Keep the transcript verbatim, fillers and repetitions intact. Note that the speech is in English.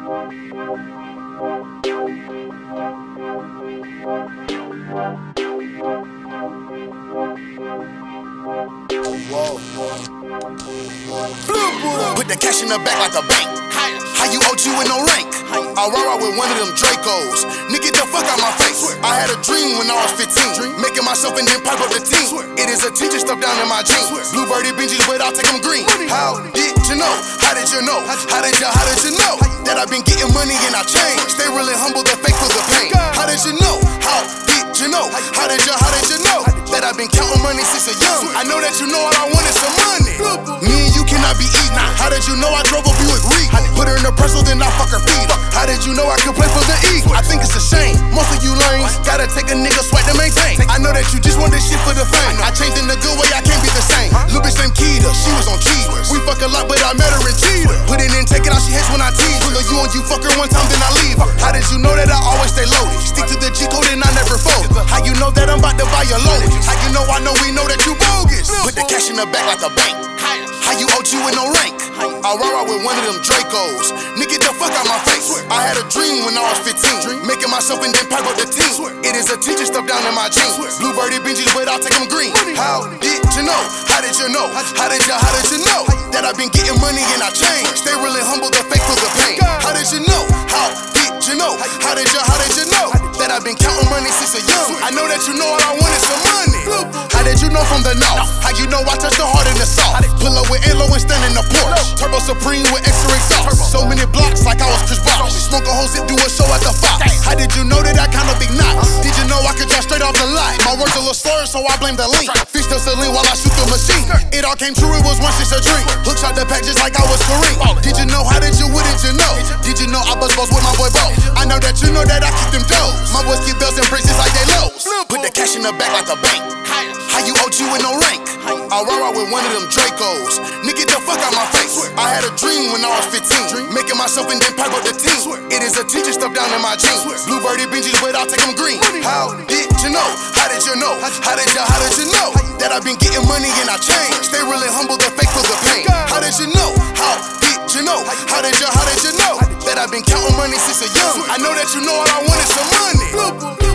Put the cash in the back like a bank. How you O G with no rank? I ride with one of them Dracos. Nigga, the fuck out my face. I had a dream when I was fifteen, making myself and then pipe up the team. It is a teacher stuff down in my jeans. Blueberry Benjis, but I'll take them green. How did you know? How did you know? How did you, how did you know? That I've been getting money and I changed. Stay really humble, the fake for the pain. How did you know? How did you know? How did you, how did you know? That I've been counting money since a young. I know that you know all I want is some money. Me and you cannot be eaten. How did you know I drove a Buick Regal? Put her in the pretzel, then I fuck her feet up. How did you know I could play for the Eagles? I think it's a shame. Most of you lanes gotta take a nigga sweat to maintain. I know that you just want this shit for the fame. I changed in the good way, I can't be the same. Little bitch named Keita, she was on cheese. We fuck a lot, but I met her in Cheetah. Put it in, take it out, she hates when I tease. Pull her you on you, fuck her one time, then I leave her. How did you know that I always stay loaded? Stick to the G code and I never fold. How you know that I'm about to buy your load? How you know I know we know that you bogus? Put the cash in the back like a bank. How you O G with no rank? I ride with one of them Dracos. Nigga, the fuck out my face. I had a dream when I was fifteen, making myself and then pipe up the team. It is a teacher stuff down in my jeans. Blueberry Benjis, but I'll take them green. How did you know? How did you know? How did you, how did you know? That I've been getting money and I changed. Stay really humble, the fake for the pain. How did you know? How did you know? How did you, how did you know? That I've been counting money since a young. I know that you know all I want is some money. How did you know from the north? How you know I touch the heart in the soft? Pull up with Elo and stand in the porch. Turbo Supreme with extra exhaust. So many blocks like I was Chris Bosh. Smoke a whole zip, do a show at the Fox. How did you know that I count a big knot? Did you know I could drive straight off the lot? My words a little slurred, so I blame the link. Fish the saline while I shoot the machine. It all came true, it was once just a dream. Hook shot the pack just like I was Kareem. Did you know? How did you? What did you know? Did you know I buzz balls with my boy Bo? I know that you know that I keep them toes. My boys keep bells and braces like they lows. Put the cash in the back like a bank. How you O G with no rank? I ride with one of them Dracos. Nigga, the fuck out my face. I had a dream when I was fifteen, making myself and then pipe up the team. It is a teacher stuff down in my jeans. Blueberry Benjis, but I'll take them green. How did you know? How did you know? How did you, how did you know? That I've been getting money and I changed. Stay really humble, the fake for the pain. How did you know? How did you know? How did you, how did you know? That I've been counting money since a young. I know that you know all I want is some money.